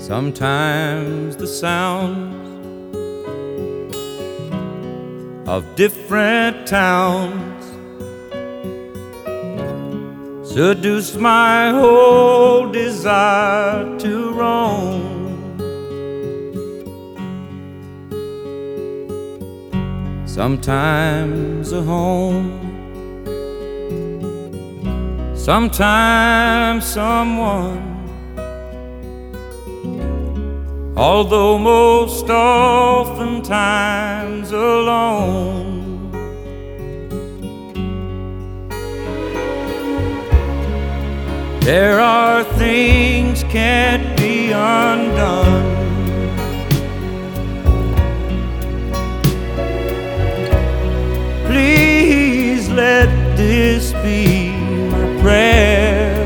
Sometimes the sounds of different towns seduce my whole desire to roam. Sometimes a home, sometimes someone, although most oftentimes alone. There are things can't be undone. Please let this be my prayer.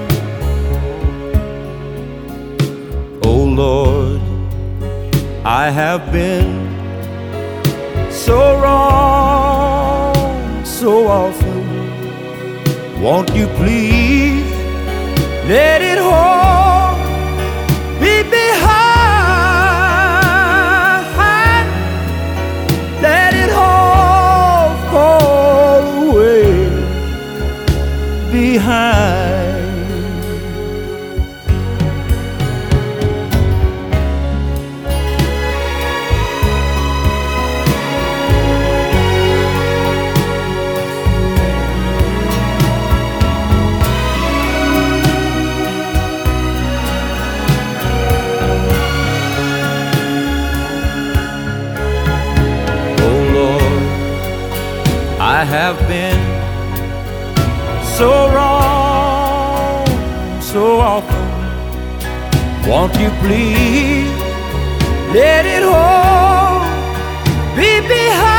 Oh Lord, I have been so wrong so often. Won't you please let it all be behind? Let it all fall away behind. I have been so wrong so often. Won't you please let it all be behind?